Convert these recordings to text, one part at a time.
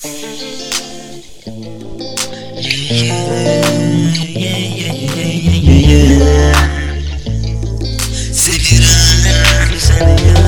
Seviyorum seni ya.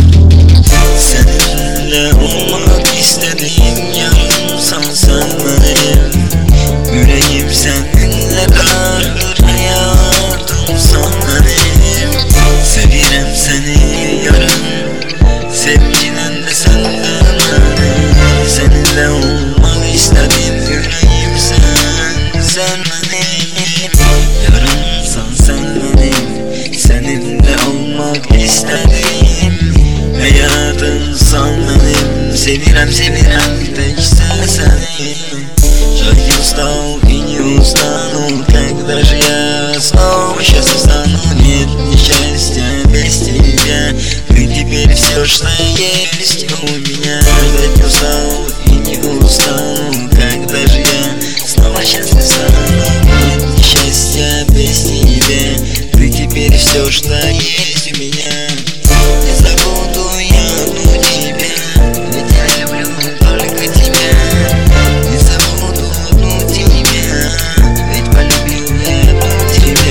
Seninle olmak istediğim yanımsan sen benim. Yüreğim seninle kararır, hayatımsan benim. Seviyorum seni yarım, sevginin de senden benim. Seninle olmak istediğim yüreğim sen benim. Yarımsan sen benim, seninle olmak istediğim hayatımsan benim. Seviyorum tekse seni. Я устал и не устану, когда же я снова счастлив стану. Нет несчастья без тебя, ты теперь все, что есть у меня. Я устал и не устану, когда же я снова счастлив стану. Нет несчастья без тебя, ты теперь все, что есть у меня. Не забуду я одну тебя, ведь я люблю только тебя. Не забуду одну тебя, ведь полюбил я одну тебя.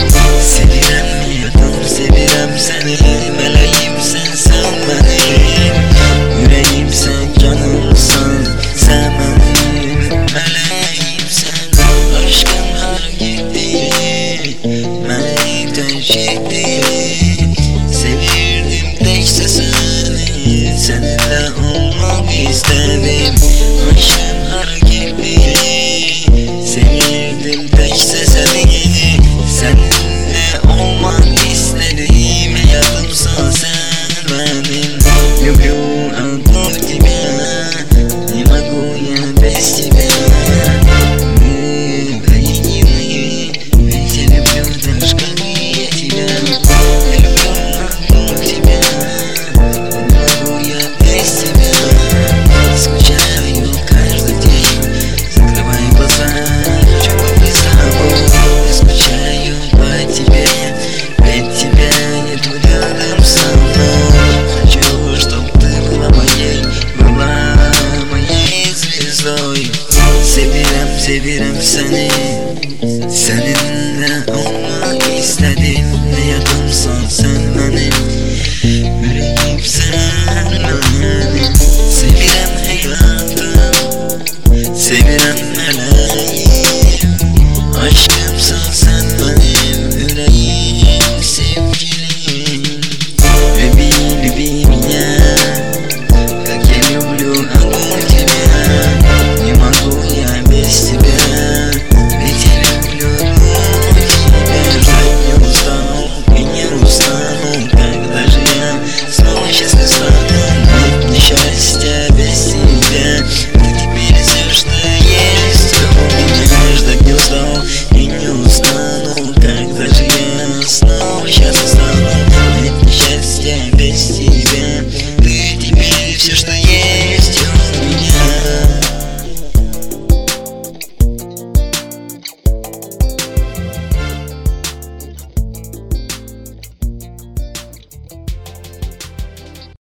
Seviyorum seni, meleğim sen benim. Yüreğim sen, canımsan sen benim. Meleğim sen, aşkım hareket değil, meleğim tercih değil. Sevirdim tekse seni, seninle olmak istedim. Aşkım hareket değil, sevirdim tekse seni, seninle olmak istedim. Hayatımsan sen benim. Люблю одну тебя, не могу я без тебя. Мы едины, ведь я люблю так же, как и я тебя. Я люблю одну тебя, не могу я без тебя. Скучаю каждый день, закрывай глаза, хочу побыть с тобой. Я скучаю по тебе, ведь тебя нету рядом со мной. Хочу, чтоб ты была моей звездой. Seviyorum seni.